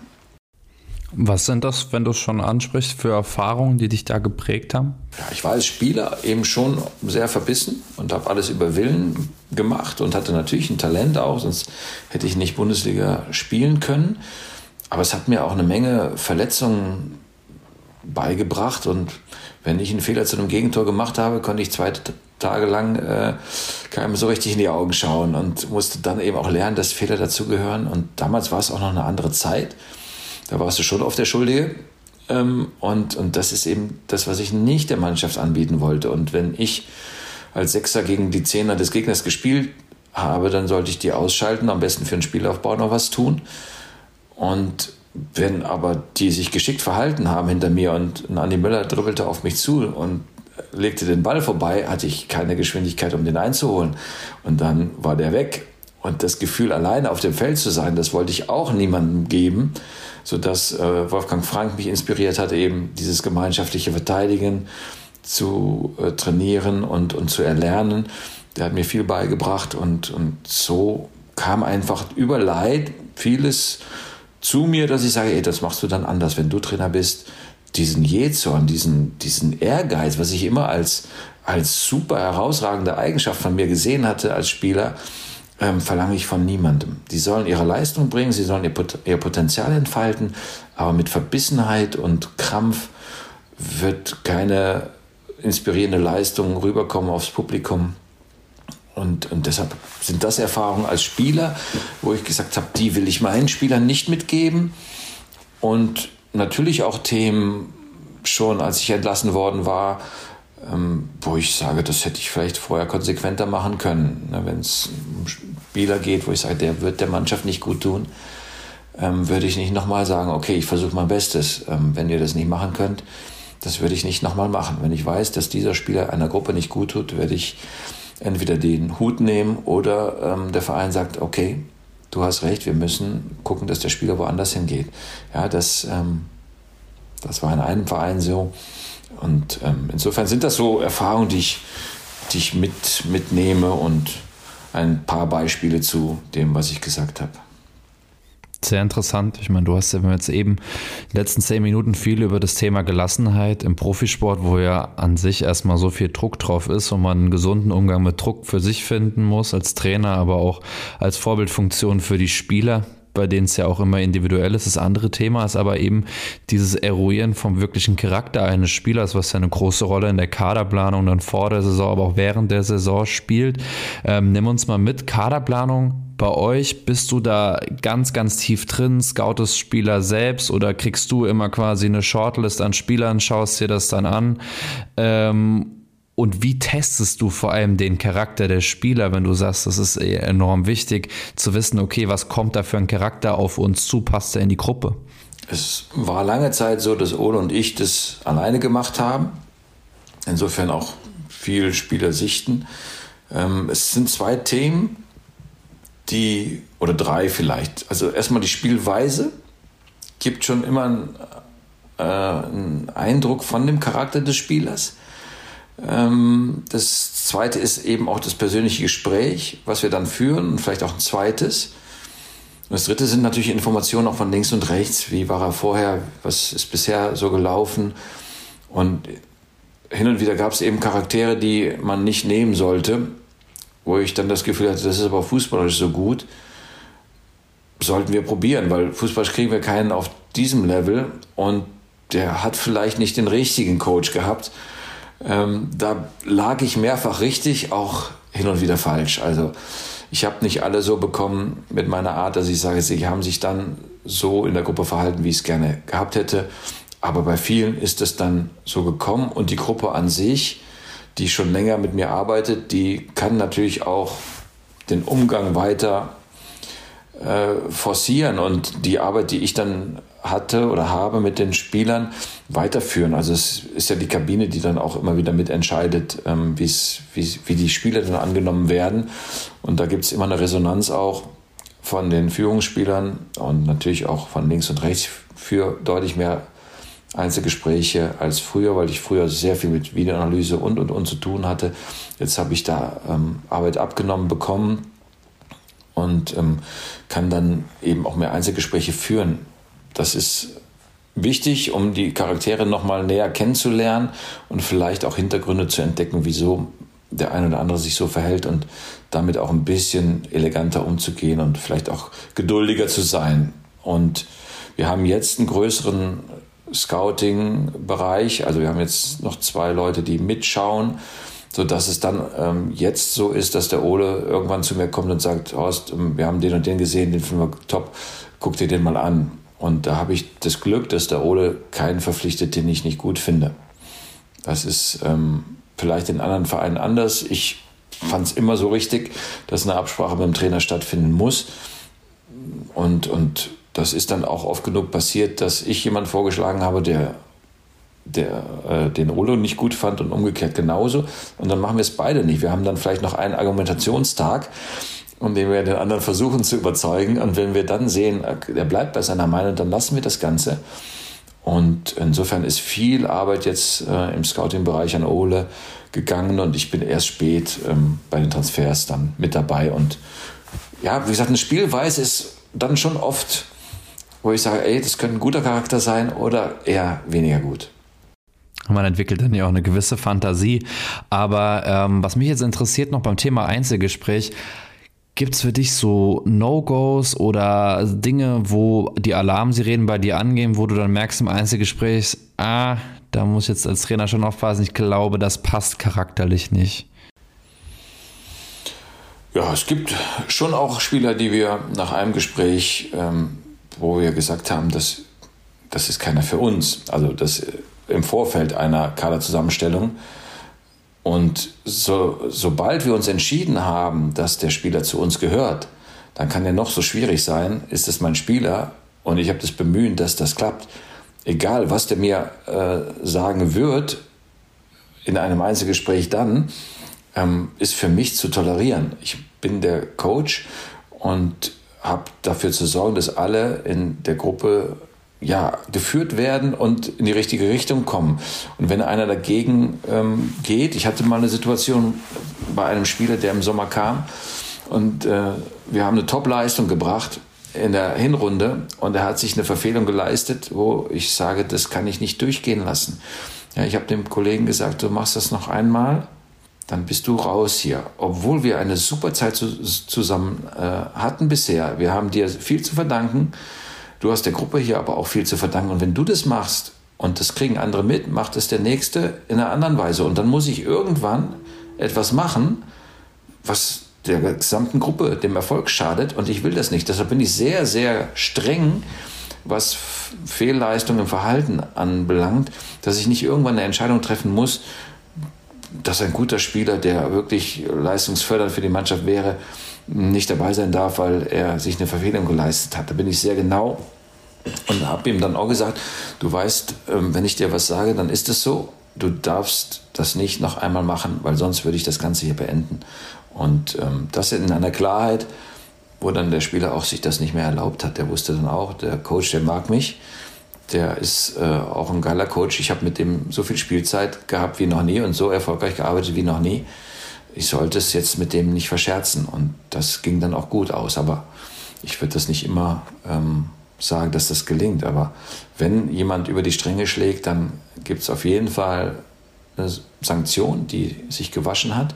Was sind das, wenn du es schon ansprichst, für Erfahrungen, die dich da geprägt haben? Ja, ich war als Spieler eben schon sehr verbissen und habe alles über Willen gemacht und hatte natürlich ein Talent auch, sonst hätte ich nicht Bundesliga spielen können. Aber es hat mir auch eine Menge Verletzungen beigebracht, und wenn ich einen Fehler zu einem Gegentor gemacht habe, konnte ich 2 Tage lang keinem so richtig in die Augen schauen und musste dann eben auch lernen, dass Fehler dazugehören. Und damals war es auch noch eine andere Zeit. Da warst du schon oft der Schuldige. Und das ist eben das, was ich nicht der Mannschaft anbieten wollte. Und wenn ich als Sechser gegen die Zehner des Gegners gespielt habe, dann sollte ich die ausschalten, am besten für den Spielaufbau noch was tun. Und wenn aber die sich geschickt verhalten haben hinter mir, und Andi Möller dribbelte auf mich zu und legte den Ball vorbei, hatte ich keine Geschwindigkeit, um den einzuholen. Und dann war der weg. Und das Gefühl, alleine auf dem Feld zu sein, das wollte ich auch niemandem geben, sodass Wolfgang Frank mich inspiriert hat, eben dieses gemeinschaftliche Verteidigen zu trainieren und zu erlernen. Der hat mir viel beigebracht, und so kam einfach über Leid vieles zu mir, dass ich sage, ey, das machst du dann anders, wenn du Trainer bist. Diesen Jähzorn, diesen Ehrgeiz, was ich immer als super herausragende Eigenschaft von mir gesehen hatte als Spieler, verlange ich von niemandem. Die sollen ihre Leistung bringen, sie sollen ihr Potenzial entfalten, aber mit Verbissenheit und Krampf wird keine inspirierende Leistung rüberkommen aufs Publikum. Und deshalb sind das Erfahrungen als Spieler, wo ich gesagt habe, die will ich meinen Spielern nicht mitgeben. Und natürlich auch Themen schon, als ich entlassen worden war, wo ich sage, das hätte ich vielleicht vorher konsequenter machen können. Wenn es um Spieler geht, wo ich sage, der wird der Mannschaft nicht gut tun, würde ich nicht nochmal sagen, okay, ich versuche mein Bestes. Wenn ihr das nicht machen könnt, das würde ich nicht nochmal machen. Wenn ich weiß, dass dieser Spieler einer Gruppe nicht gut tut, werde ich entweder den Hut nehmen oder der Verein sagt, okay, du hast recht, wir müssen gucken, dass der Spieler woanders hingeht. Ja, das war in einem Verein so. Und insofern sind das so Erfahrungen, die ich mitnehme, und ein paar Beispiele zu dem, was ich gesagt habe. Sehr interessant. Ich meine, du hast ja jetzt eben in den letzten 10 Minuten viel über das Thema Gelassenheit im Profisport, wo ja an sich erstmal so viel Druck drauf ist und man einen gesunden Umgang mit Druck für sich finden muss, als Trainer, aber auch als Vorbildfunktion für die Spieler, bei denen es ja auch immer individuell ist. Das andere Thema ist aber eben dieses Eruieren vom wirklichen Charakter eines Spielers, was ja eine große Rolle in der Kaderplanung dann vor der Saison, aber auch während der Saison spielt. Nimm uns mal mit, Kaderplanung bei euch, bist du da ganz, ganz tief drin, scoutest Spieler selbst oder kriegst du immer quasi eine Shortlist an Spielern, schaust dir das dann an? Und wie testest du vor allem den Charakter der Spieler, wenn du sagst, das ist enorm wichtig, zu wissen, okay, was kommt da für ein Charakter auf uns zu, passt er in die Gruppe? Es war lange Zeit so, dass Ole und ich das alleine gemacht haben. Insofern auch viel Spielersichten. Es sind 2 Themen, oder 3 vielleicht. Also erstmal die Spielweise gibt schon immer einen Eindruck von dem Charakter des Spielers. Das zweite ist eben auch das persönliche Gespräch, was wir dann führen und vielleicht auch ein zweites. Und das dritte sind natürlich Informationen auch von links und rechts. Wie war er vorher? Was ist bisher so gelaufen? Und hin und wieder gab es eben Charaktere, die man nicht nehmen sollte, wo ich dann das Gefühl hatte, das ist aber fußballerisch so gut, sollten wir probieren, weil Fußball kriegen wir keinen auf diesem Level und der hat vielleicht nicht den richtigen Coach gehabt. Da lag ich mehrfach richtig, auch hin und wieder falsch. Also ich habe nicht alle so bekommen mit meiner Art, dass ich sage, sie haben sich dann so in der Gruppe verhalten, wie ich es gerne gehabt hätte. Aber bei vielen ist es dann so gekommen und die Gruppe an sich, die schon länger mit mir arbeitet, die kann natürlich auch den Umgang weiter forcieren und die Arbeit, die ich dann hatte oder habe mit den Spielern, weiterführen. Also es ist ja die Kabine, die dann auch immer wieder mitentscheidet, wie die Spieler dann angenommen werden. Und da gibt es immer eine Resonanz auch von den Führungsspielern und natürlich auch von links und rechts für deutlich mehr Einzelgespräche als früher, weil ich früher sehr viel mit Videoanalyse und zu tun hatte. Jetzt habe ich da Arbeit abgenommen bekommen und kann dann eben auch mehr Einzelgespräche führen. Das ist wichtig, um die Charaktere nochmal näher kennenzulernen und vielleicht auch Hintergründe zu entdecken, wieso der eine oder andere sich so verhält und damit auch ein bisschen eleganter umzugehen und vielleicht auch geduldiger zu sein. Und wir haben jetzt einen größeren Scouting-Bereich, also wir haben jetzt noch 2 Leute, die mitschauen, sodass es dann jetzt so ist, dass der Ole irgendwann zu mir kommt und sagt, Horst, wir haben den und den gesehen, den finden wir top, guck dir den mal an. Und da habe ich das Glück, dass der Ole keinen verpflichtet, den ich nicht gut finde. Das ist vielleicht in anderen Vereinen anders. Ich fand es immer so richtig, dass eine Absprache mit dem Trainer stattfinden muss. Und das ist dann auch oft genug passiert, dass ich jemanden vorgeschlagen habe, der den Ole nicht gut fand und umgekehrt genauso. Und dann machen wir es beide nicht. Wir haben dann vielleicht noch einen Argumentationstag, um den wir den anderen versuchen zu überzeugen. Und wenn wir dann sehen, er bleibt bei seiner Meinung, dann lassen wir das Ganze. Und insofern ist viel Arbeit jetzt im Scouting-Bereich an Ole gegangen und ich bin erst spät bei den Transfers dann mit dabei. Und ja, wie gesagt, eine Spielweise ist dann schon oft, wo ich sage, das könnte ein guter Charakter sein oder eher weniger gut. Man entwickelt dann ja auch eine gewisse Fantasie. Aber was mich jetzt interessiert noch beim Thema Einzelgespräch, gibt es für dich so No-Gos oder Dinge, wo die Alarmsirenen bei dir angehen, wo du dann merkst im Einzelgespräch, da muss ich jetzt als Trainer schon aufpassen, ich glaube, das passt charakterlich nicht? Ja, es gibt schon auch Spieler, die wir nach einem Gespräch, wo wir gesagt haben, das ist keiner für uns. Also das im Vorfeld einer Kaderzusammenstellung. Und sobald wir uns entschieden haben, dass der Spieler zu uns gehört, dann kann der noch so schwierig sein, ist es mein Spieler und ich habe das Bemühen, dass das klappt. Egal, was der mir sagen wird, in einem Einzelgespräch dann, ist für mich zu tolerieren. Ich bin der Coach und habe dafür zu sorgen, dass alle in der Gruppe geführt werden und in die richtige Richtung kommen. Und wenn einer dagegen geht, ich hatte mal eine Situation bei einem Spieler, der im Sommer kam und wir haben eine Top-Leistung gebracht in der Hinrunde und er hat sich eine Verfehlung geleistet, wo ich sage, das kann ich nicht durchgehen lassen. Ja, ich habe dem Kollegen gesagt, du machst das noch einmal, dann bist du raus hier. Obwohl wir eine super Zeit zusammen hatten bisher. Wir haben dir viel zu verdanken. Du hast der Gruppe hier aber auch viel zu verdanken. Und wenn du das machst und das kriegen andere mit, macht es der Nächste in einer anderen Weise. Und dann muss ich irgendwann etwas machen, was der gesamten Gruppe, dem Erfolg schadet. Und ich will das nicht. Deshalb bin ich sehr, sehr streng, was Fehlleistung im Verhalten anbelangt, dass ich nicht irgendwann eine Entscheidung treffen muss, dass ein guter Spieler, der wirklich leistungsfördernd für die Mannschaft wäre, nicht dabei sein darf, weil er sich eine Verfehlung geleistet hat. Da bin ich sehr genau und habe ihm dann auch gesagt, du weißt, wenn ich dir was sage, dann ist es so. Du darfst das nicht noch einmal machen, weil sonst würde ich das Ganze hier beenden. Und das in einer Klarheit, wo dann der Spieler auch sich das nicht mehr erlaubt hat. Der wusste dann auch, der Coach, der mag mich. Der ist auch ein geiler Coach. Ich habe mit dem so viel Spielzeit gehabt wie noch nie und so erfolgreich gearbeitet wie noch nie. Ich sollte es jetzt mit dem nicht verscherzen. Und das ging dann auch gut aus. Aber ich würde das nicht immer sagen, dass das gelingt. Aber wenn jemand über die Stränge schlägt, dann gibt es auf jeden Fall eine Sanktion, die sich gewaschen hat.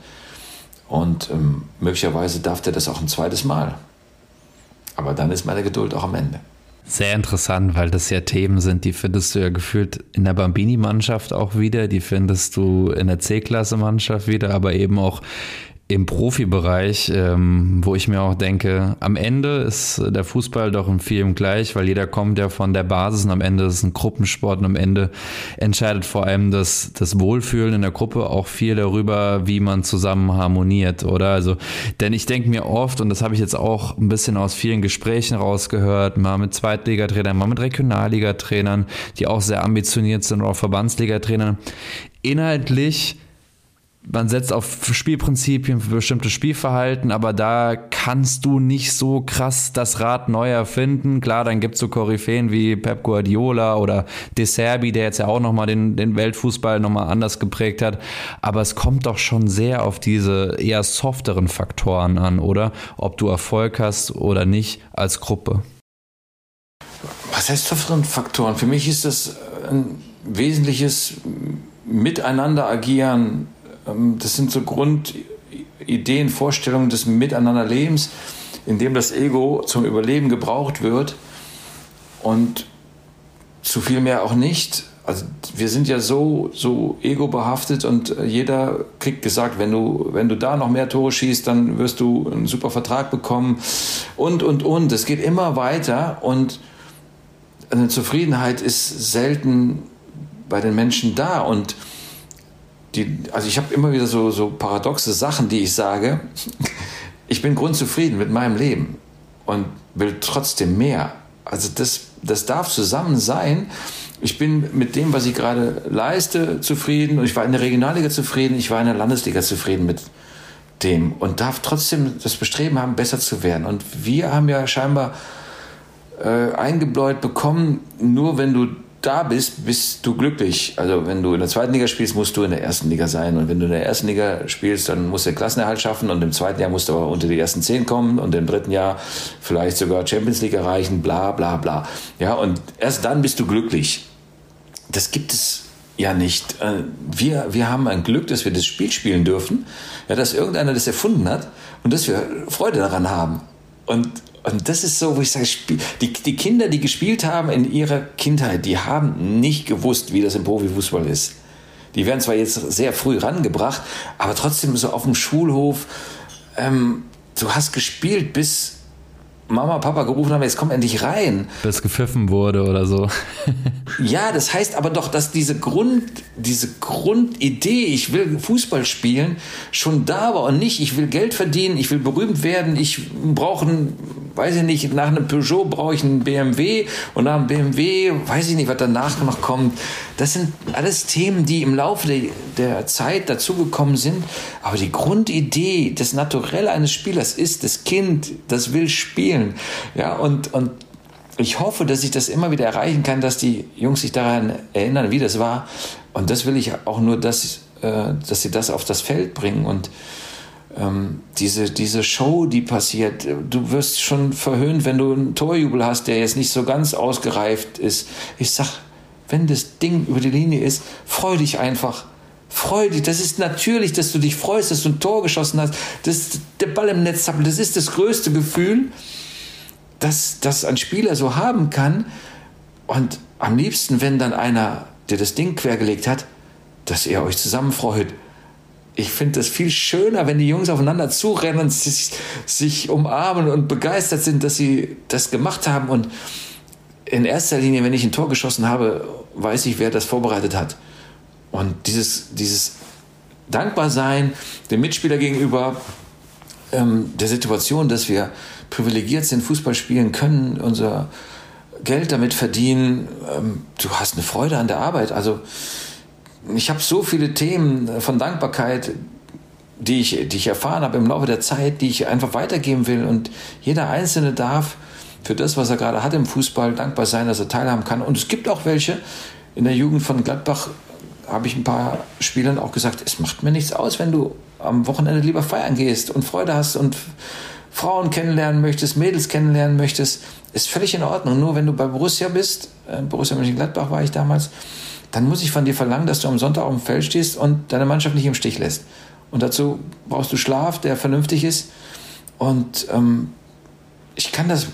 Und möglicherweise darf der das auch ein zweites Mal. Aber dann ist meine Geduld auch am Ende. Sehr interessant, weil das ja Themen sind, die findest du ja gefühlt in der Bambini-Mannschaft auch wieder, die findest du in der C-Klasse-Mannschaft wieder, aber eben auch im Profibereich, wo ich mir auch denke, am Ende ist der Fußball doch in vielem gleich, weil jeder kommt ja von der Basis und am Ende ist es ein Gruppensport und am Ende entscheidet vor allem das Wohlfühlen in der Gruppe auch viel darüber, wie man zusammen harmoniert, oder? Also, denn ich denke mir oft, und das habe ich jetzt auch ein bisschen aus vielen Gesprächen rausgehört, mal mit Zweitligatrainern, mal mit Regionalligatrainern, die auch sehr ambitioniert sind, oder auch Verbandsligatrainern, inhaltlich man setzt auf Spielprinzipien für bestimmtes Spielverhalten, aber da kannst du nicht so krass das Rad neu erfinden. Klar, dann gibt es so Koryphäen wie Pep Guardiola oder De Zerbi, der jetzt ja auch nochmal den Weltfußball nochmal anders geprägt hat. Aber es kommt doch schon sehr auf diese eher softeren Faktoren an, oder? Ob du Erfolg hast oder nicht als Gruppe. Was heißt softeren Faktoren? Für mich ist das ein wesentliches Miteinander agieren. Das sind so Grundideen, Vorstellungen des Miteinanderlebens, in dem das Ego zum Überleben gebraucht wird und zu viel mehr auch nicht. Also wir sind ja so ego-behaftet und jeder kriegt gesagt, wenn du da noch mehr Tore schießt, dann wirst du einen super Vertrag bekommen und. Es geht immer weiter und eine Zufriedenheit ist selten bei den Menschen da und also ich habe immer wieder so paradoxe Sachen, die ich sage. Ich bin grundzufrieden mit meinem Leben und will trotzdem mehr. Also das darf zusammen sein. Ich bin mit dem, was ich gerade leiste, zufrieden. Und ich war in der Regionalliga zufrieden. Ich war in der Landesliga zufrieden mit dem. Und darf trotzdem das Bestreben haben, besser zu werden. Und wir haben ja scheinbar eingebläut bekommen, nur wenn du da bist du glücklich. Also wenn du in der zweiten Liga spielst, musst du in der ersten Liga sein. Und wenn du in der ersten Liga spielst, dann musst du den Klassenerhalt schaffen. Und im zweiten Jahr musst du aber unter die ersten 10 kommen. Und im dritten Jahr vielleicht sogar Champions League erreichen, bla bla bla. Ja, und erst dann bist du glücklich. Das gibt es ja nicht. Wir haben ein Glück, dass wir das Spiel spielen dürfen. Ja, dass irgendeiner das erfunden hat und dass wir Freude daran haben. Und das ist so, wo ich sage, die Kinder, die gespielt haben in ihrer Kindheit, die haben nicht gewusst, wie das im Profifußball ist. Die werden zwar jetzt sehr früh rangebracht, aber trotzdem so auf dem Schulhof, du hast gespielt, bis Mama, Papa gerufen haben, jetzt komm endlich rein. Bis gepfiffen wurde oder so. Ja, das heißt aber doch, dass diese Grundidee, ich will Fußball spielen, schon da war und nicht, ich will Geld verdienen, ich will berühmt werden, ich brauche weiß ich nicht, nach einem Peugeot brauche ich einen BMW und nach einem BMW, weiß ich nicht, was danach noch kommt. Das sind alles Themen, die im Laufe der Zeit dazugekommen sind. Aber die Grundidee, das Naturell eines Spielers ist, das Kind, das will spielen. Ja, und ich hoffe, dass ich das immer wieder erreichen kann, dass die Jungs sich daran erinnern, wie das war. Und das will ich auch nur, dass sie das auf das Feld bringen. Und diese Show, die passiert, du wirst schon verhöhnt, wenn du einen Torjubel hast, der jetzt nicht so ganz ausgereift ist. Ich sag, wenn das Ding über die Linie ist, freu dich einfach. Freu dich. Das ist natürlich, dass du dich freust, dass du ein Tor geschossen hast, dass der Ball im Netz zappelt. Das ist das größte Gefühl, das ein Spieler so haben kann. Und am liebsten, wenn dann einer, der das Ding quergelegt hat, dass ihr euch zusammen freut. Ich finde das viel schöner, wenn die Jungs aufeinander zurennen und sich umarmen und begeistert sind, dass sie das gemacht haben. Und in erster Linie, wenn ich ein Tor geschossen habe, weiß ich, wer das vorbereitet hat. Und dieses Dankbarsein dem Mitspieler gegenüber, der Situation, dass wir privilegiert sind, Fußball spielen können, unser Geld damit verdienen, du hast eine Freude an der Arbeit. Also ich habe so viele Themen von Dankbarkeit, die ich erfahren habe im Laufe der Zeit, die ich einfach weitergeben will. Und jeder Einzelne darf für das, was er gerade hat im Fußball, dankbar sein, dass er teilhaben kann. Und es gibt auch welche, in der Jugend von Gladbach habe ich ein paar Spielern auch gesagt, es macht mir nichts aus, wenn du am Wochenende lieber feiern gehst und Freude hast und Frauen kennenlernen möchtest, Mädels kennenlernen möchtest, ist völlig in Ordnung. Nur wenn du bei Borussia bist, Borussia Mönchengladbach war ich damals, dann muss ich von dir verlangen, dass du am Sonntag auf dem Feld stehst und deine Mannschaft nicht im Stich lässt. Und dazu brauchst du Schlaf, der vernünftig ist. Und ich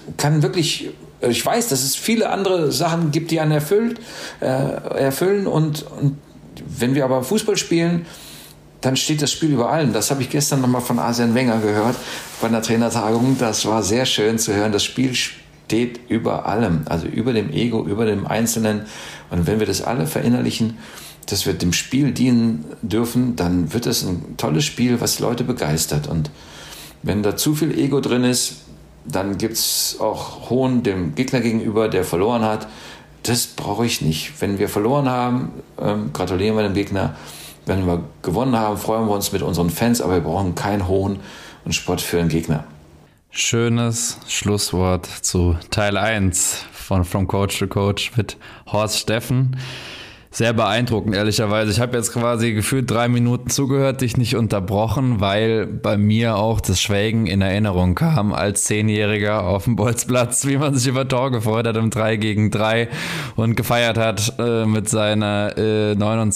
ich weiß, dass es viele andere Sachen gibt, die einen erfüllen. Und wenn wir aber Fußball spielen, dann steht das Spiel über allem. Das habe ich gestern nochmal von Arsene Wenger gehört bei einer Trainertagung. Das war sehr schön zu hören. Das Spiel steht über allem, also über dem Ego, über dem Einzelnen. Und wenn wir das alle verinnerlichen, dass wir dem Spiel dienen dürfen, dann wird es ein tolles Spiel, was Leute begeistert. Und wenn da zu viel Ego drin ist, dann gibt es auch Hohn dem Gegner gegenüber, der verloren hat. Das brauche ich nicht. Wenn wir verloren haben, gratulieren wir dem Gegner. Wenn wir gewonnen haben, freuen wir uns mit unseren Fans, aber wir brauchen keinen Hohn und Spott für den Gegner. Schönes Schlusswort zu Teil 1 von From Coach to Coach mit Horst Steffen. Sehr beeindruckend, ehrlicherweise. Ich habe jetzt quasi gefühlt 3 Minuten zugehört, dich nicht unterbrochen, weil bei mir auch das Schwelgen in Erinnerung kam als 10-Jähriger auf dem Bolzplatz, wie man sich über Tor gefreut hat im 3-gegen-3 und gefeiert hat mit seinem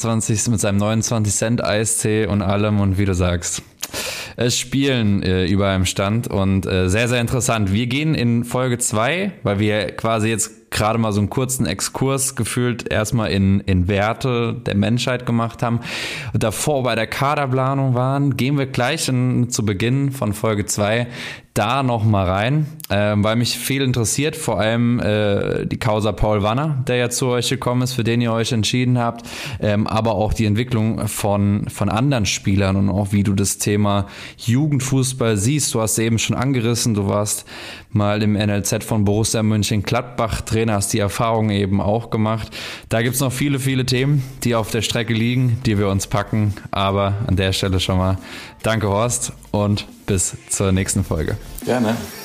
29 Cent Eistee und allem und wie du sagst. Es spielen über einem Stand und sehr, sehr interessant. Wir gehen in Folge 2, weil wir quasi jetzt gerade mal so einen kurzen Exkurs gefühlt erstmal in Werte der Menschheit gemacht haben und davor bei der Kaderplanung waren, gehen wir gleich zu Beginn von Folge 2 da noch mal rein, weil mich viel interessiert, vor allem die Causa Paul Wanner, der ja zu euch gekommen ist, für den ihr euch entschieden habt, aber auch die Entwicklung von anderen Spielern und auch wie du das Thema Jugendfußball siehst. Du hast eben schon angerissen, du warst mal im NLZ von Borussia Mönchengladbach Trainer, hast die Erfahrung eben auch gemacht. Da gibt's noch viele, viele Themen, die auf der Strecke liegen, die wir uns packen, aber an der Stelle schon mal danke Horst und bis zur nächsten Folge. Gerne.